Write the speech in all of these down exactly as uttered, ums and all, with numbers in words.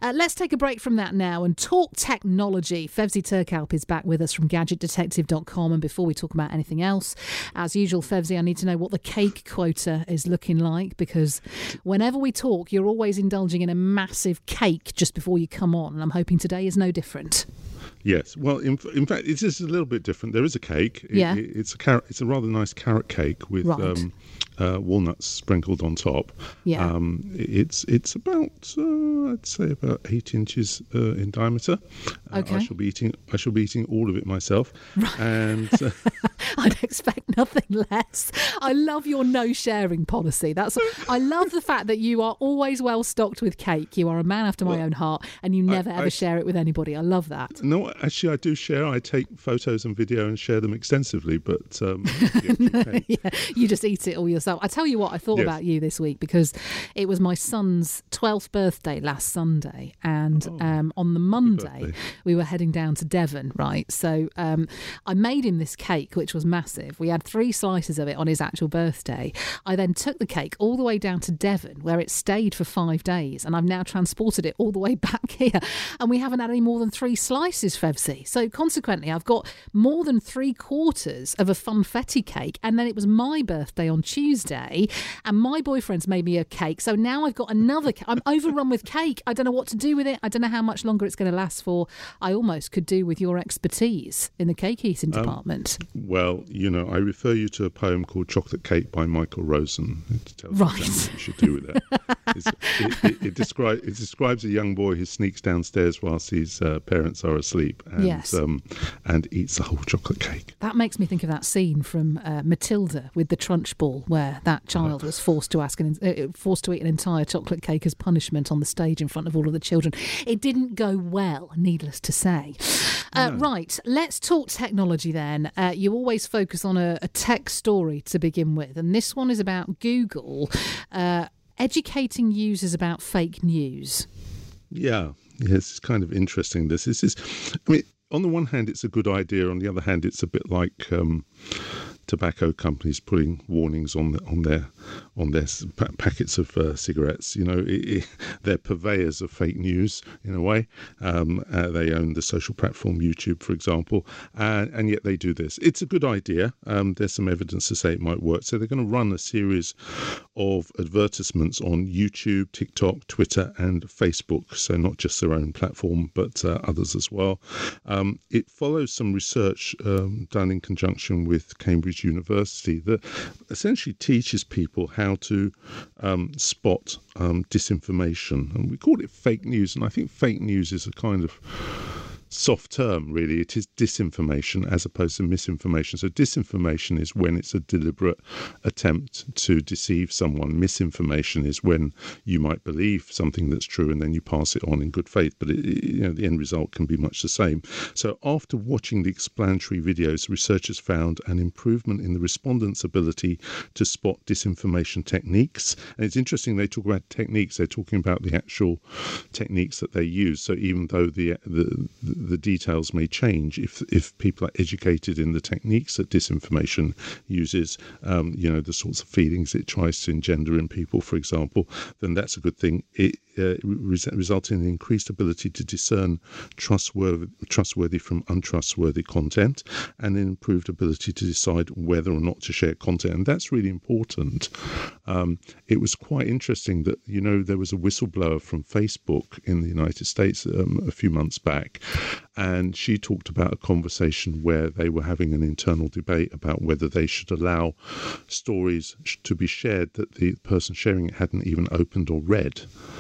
Uh, let's take a break from that now and talk technology. Fevzi Turkalp is back with us from gadget detective dot com. And before we talk about anything else, as usual, Fevzi, I need to know what the cake quota is looking like, because whenever we talk, you're always indulging in a massive cake just before you come on. And I'm hoping today is no different. Yes, well, in, in fact, it's just a little bit different. There is a cake. It, yeah. It, it's a carrot. It's a rather nice carrot cake with right. um, uh, walnuts sprinkled on top. Yeah. Um, it's it's about uh, I'd say about eight inches uh, in diameter. Uh, okay. I shall be eating. I shall be eating all of it myself. Right. And uh, I'd expect nothing less. I love your no sharing policy. That's. I love the fact that you are always well stocked with cake. You are a man after my well, own heart, and you never I, ever I, share it with anybody. I love that. No, actually, I do share. I take photos and video and share them extensively. But um, yeah, you just eat it all yourself. I tell you what, I thought yes. about you this week because it was my son's twelfth birthday last Sunday, and oh, um, on the Monday we were heading down to Devon. Right, so um, I made him this cake, which was massive. We had three slices of it on his actual birthday. I then took the cake all the way down to Devon, where it stayed for five days, and I've now transported it all the way back here, and we haven't had any more than three slices, Fevzi. So consequently, I've got more than three quarters of a funfetti cake, and then it was my birthday on Tuesday, and my boyfriend's made me a cake. So now I've got another cake. I'm overrun with cake. I don't know what to do with it. I don't know how much longer it's going to last for. I almost could do with your expertise in the cake eating um, department. Well, you know, I refer you to a poem called Chocolate Cake by Michael Rosen. It tells right. you what you should do with it. it, it, it, descri- it describes a young boy who sneaks downstairs whilst his uh, parents are asleep and, yes. um, and eats a whole chocolate cake. That makes me think of that scene from uh, Matilda with the Trunchbull, where that child was forced to ask an, uh, forced to eat an entire chocolate cake as punishment on the stage in front of all of the children. It didn't go well, needless to say. Uh, no. Right, let's talk technology then. Uh, you always focus on a, a tech story to begin with, and this one is about Google uh, educating users about fake news. Yeah, yes, it's kind of interesting. This, this is, I mean, on the one hand, it's a good idea. On the other hand, it's a bit like um, tobacco companies putting warnings on the, on their on their pa- packets of uh, cigarettes. You know, it, it, they're purveyors of fake news in a way. Um, uh, they own the social platform YouTube, for example, uh, and yet they do this. It's a good idea. Um, there's some evidence to say it might work. So they're going to run a series of advertisements on YouTube, TikTok, Twitter, and Facebook. So not just their own platform, but uh, others as well. Um, it follows some research um, done in conjunction with Cambridge University that essentially teaches people how to um, spot um, disinformation. And we call it fake news. And I think fake news is a kind of soft term, really. It is disinformation as opposed to misinformation. So disinformation is when it's a deliberate attempt to deceive someone. Misinformation is when you might believe something that's true and then you pass it on in good faith. But it, you know, the end result can be much the same. So after watching the explanatory videos, researchers found an improvement in the respondents' ability to spot disinformation techniques. And it's interesting, they talk about techniques, they're talking about the actual techniques that they use. So even though the the, the the details may change, if if people are educated in the techniques that disinformation uses, um, you know, the sorts of feelings it tries to engender in people, for example, then that's a good thing. It uh, res- resulting in increased ability to discern trustworthy, trustworthy from untrustworthy content, and an improved ability to decide whether or not to share content. And that's really important. Um, it was quite interesting that, you know, there was a whistleblower from Facebook in the United States um, a few months back, and she talked about a conversation where they were having an internal debate about whether they should allow stories to be shared that the person sharing it hadn't even opened or read.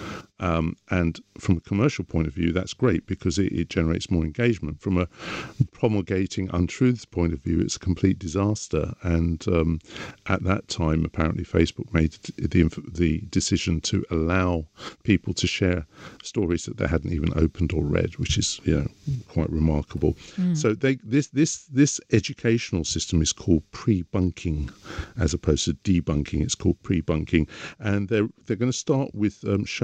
Um, and from a commercial point of view, that's great because it, it generates more engagement. From a promulgating untruths point of view, it's a complete disaster. And um, at that time, apparently, Facebook made the the decision to allow people to share stories that they hadn't even opened or read, which is, you know, quite remarkable. Mm. So they this this this educational system is called pre-bunking, as opposed to debunking. It's called pre-bunking, and they're they're going to start with um, showing the ad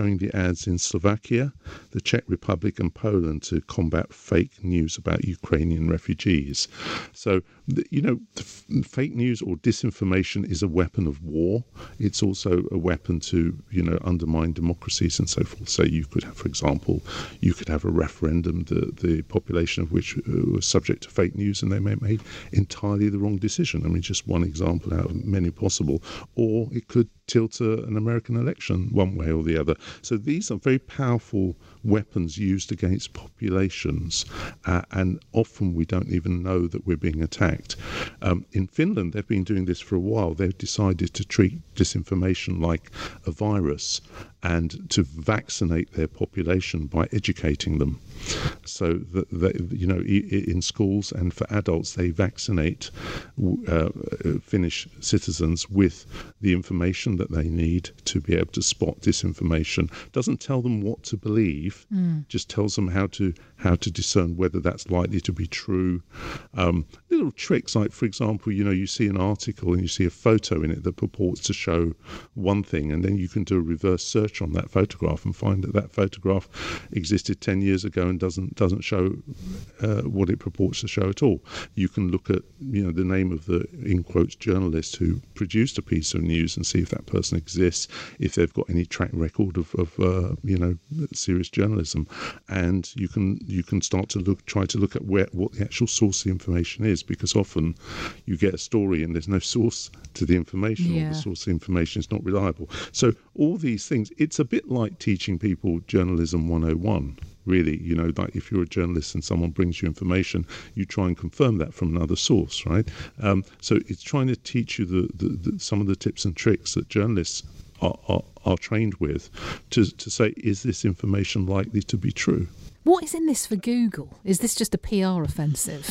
ads in Slovakia, the Czech Republic and Poland to combat fake news about Ukrainian refugees. So, you know, fake news or disinformation is a weapon of war. It's also a weapon to, you know, undermine democracies and so forth. So you could have, for example, you could have a referendum, the, the population of which was subject to fake news, and they may have made entirely the wrong decision. I mean, just one example out of many possible. Or it could tilt a, an American election one way or the other. So these are very powerful weapons used against populations, uh, and often we don't even know that we're being attacked. Um, in Finland, they've been doing this for a while. They've decided to treat disinformation like a virus and to vaccinate their population by educating them. So that, that you know, in schools and for adults, they vaccinate uh, Finnish citizens with the information that they need to be able to spot disinformation. Doesn't tell them what to believe, mm. just tells them how to how to discern whether that's likely to be true. Um, little tricks like, for example, you know, you see an article and you see a photo in it that purports to show one thing, and then you can do a reverse search on that photograph and find that that photograph existed ten years ago and doesn't doesn't show uh, what it purports to show at all. You can look at, you know, the name of the, in quotes, journalist who produced a piece of news and see if that person exists, if they've got any track record of, of uh, you know, serious journalism, and you can you can start to look, try to look at where what the actual source of the information is, because often you get a story and there's no source to the information, yeah. or the source of the information is not reliable. So all these things, it's a bit like teaching people journalism one oh one. Really, you know, like if you're a journalist and someone brings you information, you try and confirm that from another source, right? Um, so it's trying to teach you the, the, the, some of the tips and tricks that journalists are, are, are trained with to, to say, is this information likely to be true? What is in this for Google? Is this just a P R offensive?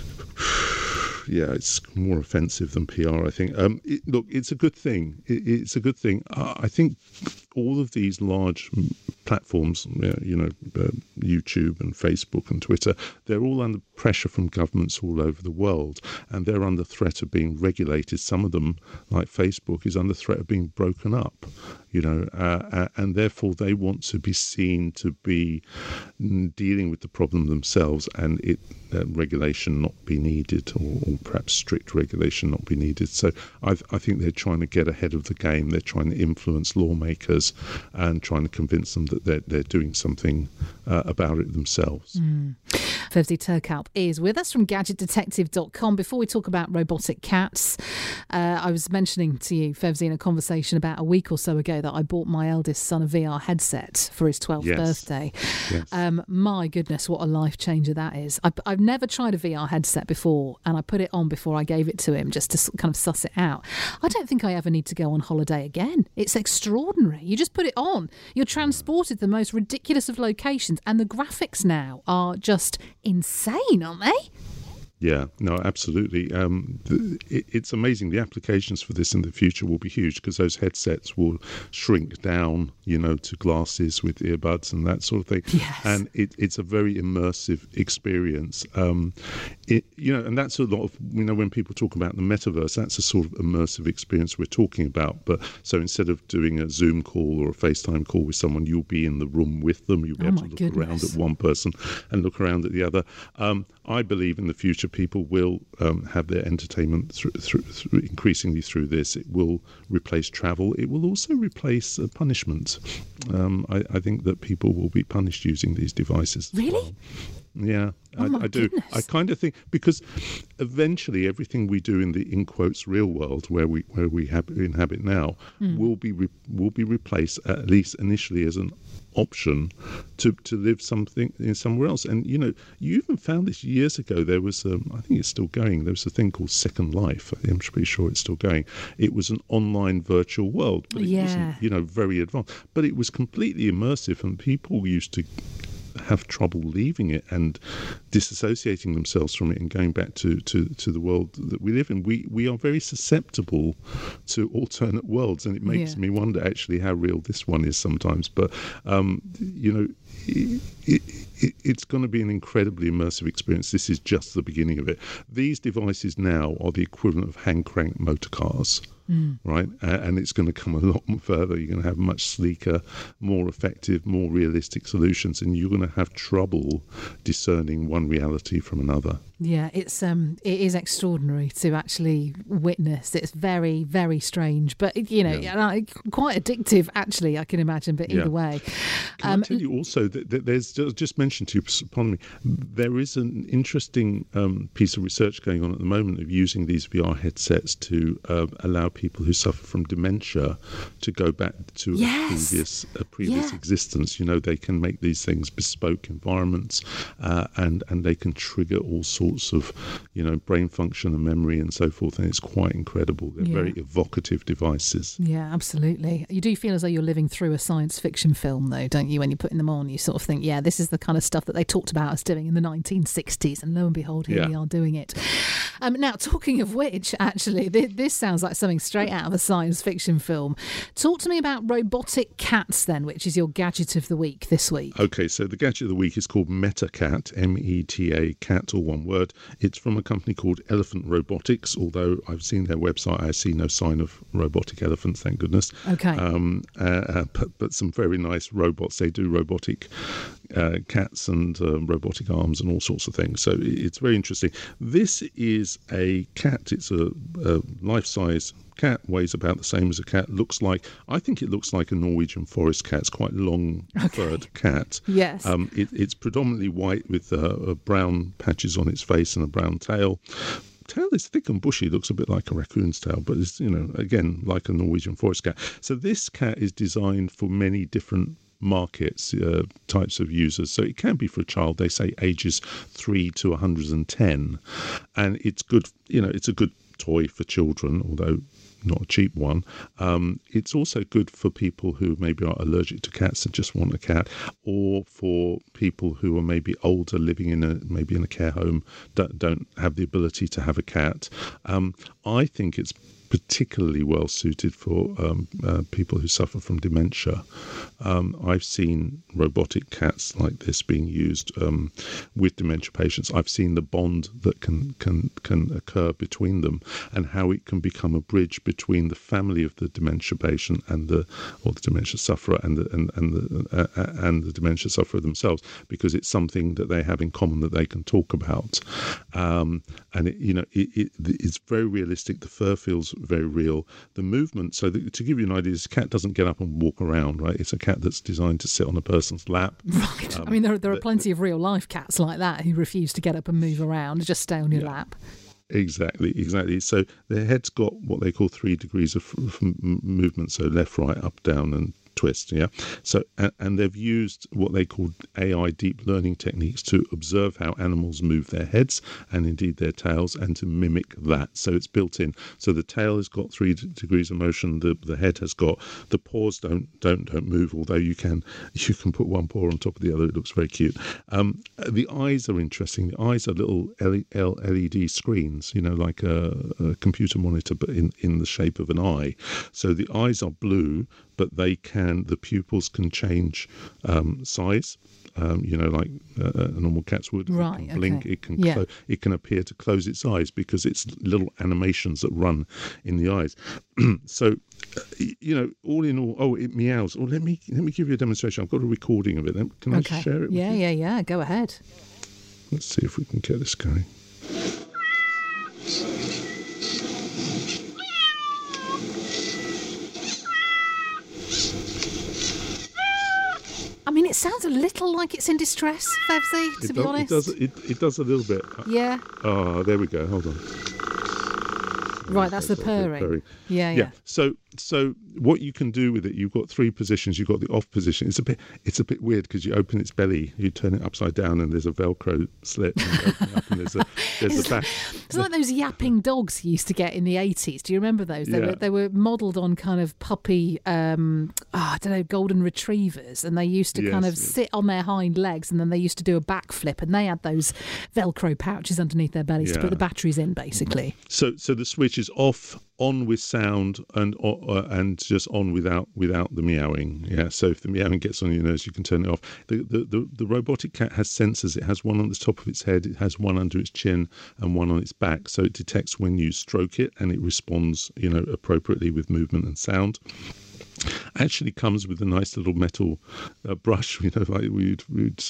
Yeah, it's more offensive than P R, I think. Um, it, look, it's a good thing. It, it's a good thing. Uh, I think all of these large platforms, you know, uh, YouTube and Facebook and Twitter, they're all under pressure from governments all over the world, and they're under threat of being regulated. Some of them, like Facebook, is under threat of being broken up, you know, uh, and therefore they want to be seen to be dealing with the problem themselves, and it uh, regulation not be needed, or, or perhaps strict regulation not be needed. So I, I think they're trying to get ahead of the game. They're trying to influence lawmakers and trying to convince them that they're, they're doing something uh, about it themselves. Mm. Fevzi Turkalp is with us from gadget detective dot com. Before we talk about robotic cats, uh, I was mentioning to you, Fevzi, in a conversation about a week or so ago that I bought my eldest son a V R headset for his twelfth yes. birthday. Yes. Um, my goodness, what a life changer that is. I, I've never tried a V R headset before, and I put it on before I gave it to him just to kind of suss it out. I don't think I ever need to go on holiday again. It's extraordinary. You just put it on. You're transported to the most ridiculous of locations, and the graphics now are just insane, aren't they? Yeah, no, absolutely. Um, the, it, it's amazing. The applications for this in the future will be huge, because those headsets will shrink down, you know, to glasses with earbuds and that sort of thing. Yes. And it, it's a very immersive experience. Um, it, you know, and that's a lot of, you know, when people talk about the metaverse, that's a sort of immersive experience we're talking about. But so instead of doing a Zoom call or a FaceTime call with someone, you'll be in the room with them. You'll be oh able to look goodness. around at one person and look around at the other. Um, I believe in the future people will um, have their entertainment through, through, through increasingly through this. It will replace travel. It will also replace uh, punishment. Um, I, I think that people will be punished using these devices. Really? Well. Yeah, oh I, my I do. Goodness. I kind of think, because eventually everything we do in the, in quotes, real world where we where we have, inhabit now mm. will be re, will be replaced, at least initially, as an option to to live something in somewhere else. And you know, you even found this years ago. There was, um, I think it's still going. There was a thing called Second Life. I'm pretty sure it's still going. It was an online virtual world, but it yeah. wasn't, you know, very advanced. But it was completely immersive, and people used to have trouble leaving it, and disassociating themselves from it and going back to, to, to the world that we live in. We we are very susceptible to alternate worlds, and it makes yeah. me wonder actually how real this one is sometimes. But, um, you know, it, it, it, it's going to be an incredibly immersive experience. This is just the beginning of it. These devices now are the equivalent of hand-crank motor cars. Mm. Right, uh, and it's going to come a lot further. You're going to have much sleeker, more effective, more realistic solutions, and you're going to have trouble discerning one reality from another. Yeah, it's um, it is extraordinary to actually witness. It's very, very strange, but you know, yeah. quite addictive. Actually, I can imagine. But either yeah. way, can um, I tell you also that, that there's just mentioned to you, pardon me, there is an interesting um, piece of research going on at the moment of using these V R headsets to uh, allow people who suffer from dementia to go back to yes. a previous a previous yeah. existence. You know, they can make these things bespoke environments, uh, and and they can trigger all sorts of, you know, brain function and memory and so forth, and it's quite incredible. They're yeah. very evocative devices. Yeah, absolutely. You do feel as though you're living through a science fiction film, though, don't you? When you're putting them on, you sort of think, yeah, this is the kind of stuff that they talked about us doing in the nineteen sixties, and lo and behold, here yeah. we are doing it. Um, now, talking of which, actually, th- this sounds like something straight out of a science fiction film. Talk to me about robotic cats, then, which is your gadget of the week this week. Okay, so the gadget of the week is called MetaCat, M E T A, cat, all one word. It's from a company called Elephant Robotics, although I've seen their website. I see no sign of robotic elephants, thank goodness. Okay. Um, uh, uh, but, but some very nice robots. They do robotic uh, cats and uh, robotic arms and all sorts of things. So it's very interesting. This is a cat. It's a, a life-size cat, weighs about the same as a cat, looks like, I think it looks like a Norwegian forest cat. It's quite long furred okay. cat. Yes. Um, it, it's predominantly white with uh, brown patches on its face and a brown tail. Tail is thick and bushy, looks a bit like a raccoon's tail, but it's, you know, again, like a Norwegian forest cat. So this cat is designed for many different markets, uh, types of users. So it can be for a child, they say ages three to one hundred ten. And it's good, you know, it's a good toy for children, although not a cheap one. Um, it's also good for people who maybe are allergic to cats and just want a cat, or for people who are maybe older, living in a maybe in a care home, don't, don't have the ability to have a cat. Um, I think it's particularly well suited for um, uh, people who suffer from dementia. Um, I've seen robotic cats like this being used um, with dementia patients. I've seen the bond that can can can occur between them, and how it can become a bridge between the family of the dementia patient and the or the dementia sufferer and the and, and the uh, and the dementia sufferer themselves, because it's something that they have in common that they can talk about. Um, and it, you know, it, it, it's very realistic. The fur feels very real. The movement, so the, to give you an idea, this cat doesn't get up and walk around, right? It's a cat that's designed to sit on a person's lap. Right. Um, I mean, there, there are the, plenty of real life cats like that who refuse to get up and move around, just stay on your yeah. lap. Exactly, exactly. So their head's got what they call three degrees of f- f- movement, so left, right, up, down, and twist, yeah. So and, and they've used what they call A I deep learning techniques to observe how animals move their heads and indeed their tails, and to mimic that. So it's built in. So the tail has got three d- degrees of motion. The the head has got, the paws don't don't don't move. Although you can you can put one paw on top of the other. It looks very cute. Um, the eyes are interesting. The eyes are little L E D screens, you know, like a, a computer monitor, but in in the shape of an eye. So the eyes are blue, but they can, the pupils can change um, size, um, you know, like uh, a normal cat's would. Right, it can blink, okay. it can yeah. clo- it can appear to close its eyes because it's little animations that run in the eyes. So, uh, you know, all in all, oh, it meows. Oh, let me let me give you a demonstration. I've got a recording of it. Can okay. I share it with yeah, you? Yeah, yeah, yeah. Go ahead. Let's see if we can get this going. I mean, it sounds a little like it's in distress, Fevsy, to it be does, honest. It does, it, it does a little bit. Yeah. Oh, there we go. Hold on. Right, that's the So, purring. purring. Yeah, yeah. Yeah. So so what you can do with it, you've got three positions. You've got the off position. It's a bit it's a bit weird because you open its belly, you turn it upside down, and there's a Velcro slit. And you open it up, and there's a there's It's a back. It's like those yapping dogs you used to get in the eighties. Do you remember those? They Yeah. were they were modelled on kind of puppy, um, oh, I don't know, golden retrievers, and they used to kind Yes, of yes. sit on their hind legs, and then they used to do a backflip, and they had those Velcro pouches underneath their bellies to Yeah. put the batteries in, basically. So so the switch is off, on with sound, and uh, and just on without without the meowing. Yeah. So if the meowing gets on your nose, you can turn it off. The the the, the robotic cat has sensors. It has one on the top of its head. It has one under its chin and one on its back. So it detects when you stroke it, and it responds, you know, appropriately with movement and sound. Actually comes with a nice little metal uh, brush, you know, like we'd, we'd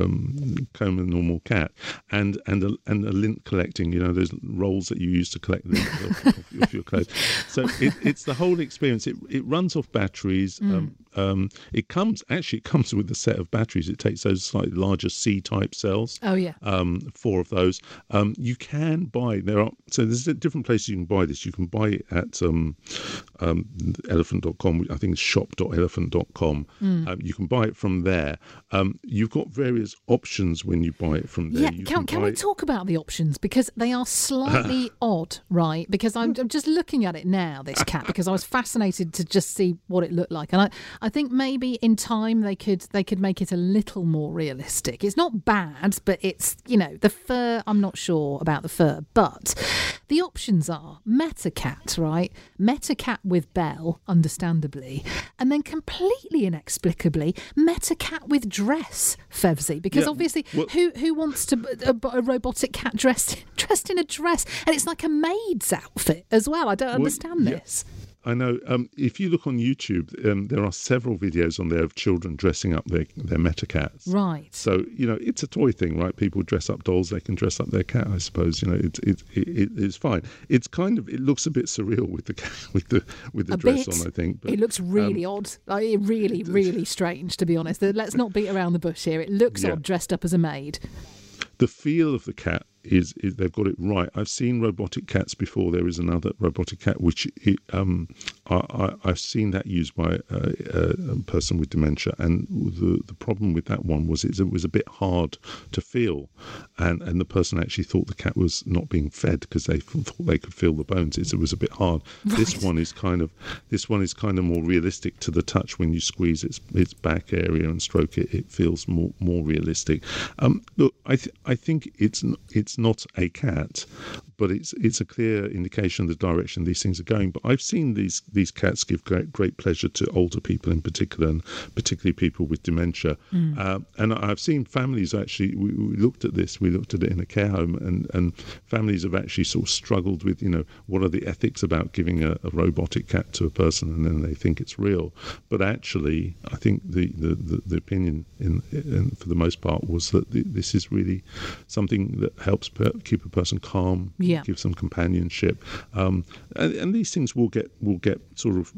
um, comb a normal cat, and and a, and a lint collecting, you know, those rolls that you use to collect lint off, off, off your clothes. So it, it's the whole experience. It it runs off batteries. Mm. Um, um, it comes actually it comes with a set of batteries. It takes those slightly larger C-type cells. Oh yeah. Um, four of those. Um, you can buy. There are so there's different places you can buy this. You can buy it at um, um, elephant dot com. I think it's shop dot elephant dot com. Mm. Um, you can buy it from there. Um, you've got various options when you buy it from there. Yeah, you can, can, can buy we talk about the options? Because they are slightly odd, right? Because I'm, I'm just looking at it now, this cat, because I was fascinated to just see what it looked like. And I, I think maybe in time they could they could make it a little more realistic. It's not bad, but it's, you know, the fur, I'm not sure about the fur. But the options are Metacat, right? Metacat with Bell, understandably. And then completely inexplicably, Metacat with dress, Fevsy, because Yeah, obviously well- who who wants to a, a robotic cat dressed dressed in a dress, and it's like a maid's outfit as well. I don't understand yeah. this. I know. Um, if you look on YouTube, um, there are several videos on there of children dressing up their their Metacats. Right. So you know, it's a toy thing, right? People dress up dolls; they can dress up their cat. I suppose you know, it's it, it, it it's fine. It's kind of it looks a bit surreal with the cat, with the with the A dress bit. on. I think but, It looks really um, odd. Like, it really, really strange, to be honest. Let's not beat around the bush here. It looks Yeah. odd dressed up as a maid. The feel of the cat is, is they've got it right. I've seen robotic cats before. There is another robotic cat which it, um, I, I, I've seen that used by a, a person with dementia, and the the problem with that one was it was a bit hard to feel, and and the person actually thought the cat was not being fed because they thought they could feel the bones. It was a bit hard. Right. This one is kind of this one is kind of more realistic to the touch. When you squeeze its its back area and stroke it, it feels more more realistic. Um, look, I th- I think it's it's not a cat, but it's it's a clear indication of the direction these things are going. But I've seen these these cats give great great pleasure to older people in particular, and particularly people with dementia. Mm. Uh, and I've seen families actually. We, we looked at this. We looked at it in a care home, and, and families have actually sort of struggled with, you know, what are the ethics about giving a, a robotic cat to a person, and then they think it's real. But actually, I think the the, the, the opinion in, in for the most part was that the, this is really something that helps per, keep a person calm, yeah. gives them companionship, um, and, and these things will get will get sort of,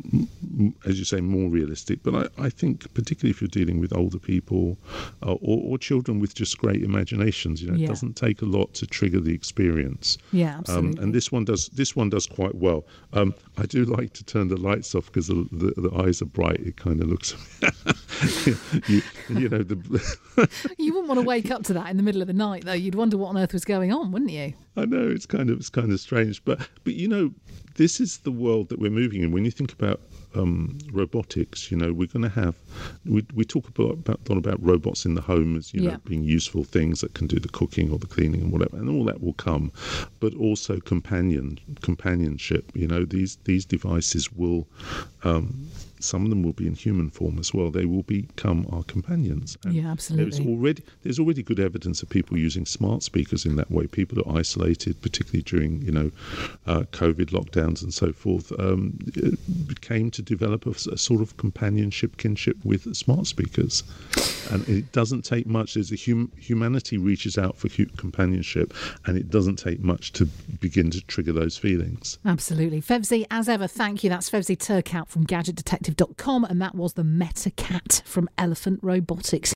as you say, more realistic. But I, I think particularly if you're dealing with older people uh, or, or children with just great imaginations, you know, yeah. it doesn't take a lot to trigger the experience. Yeah, absolutely. Um, and this one does this one does quite well. Um, I do like to turn the lights off because the, the, the eyes are bright. It kind of looks, you, you know, the. You wouldn't want to wake up to that in the middle of the night, though. You'd wonder what on earth was going on, wouldn't you? I know it's kind of it's kind of strange, but but you know, this is the world that we're moving in. When you think about um, robotics, you know, we're going to have we we talk about about, about robots in the home as you yeah. know being useful things that can do the cooking or the cleaning and whatever, and all that will come, but also companion companionship. You know, these these devices will. Um, Some of them will be in human form as well. They will become our companions. And yeah, absolutely. There's already there's already good evidence of people using smart speakers in that way. People are isolated, particularly during you know uh, COVID lockdowns and so forth. Um, came to develop a, a sort of companionship, kinship with smart speakers, and it doesn't take much. There's a hum, humanity reaches out for hu- companionship, and it doesn't take much to begin to trigger those feelings. Absolutely. Fevsy, as ever, thank you. That's Fevsy Turkout from gadget detective dot com, and that was the Metacat from Elephant Robotics.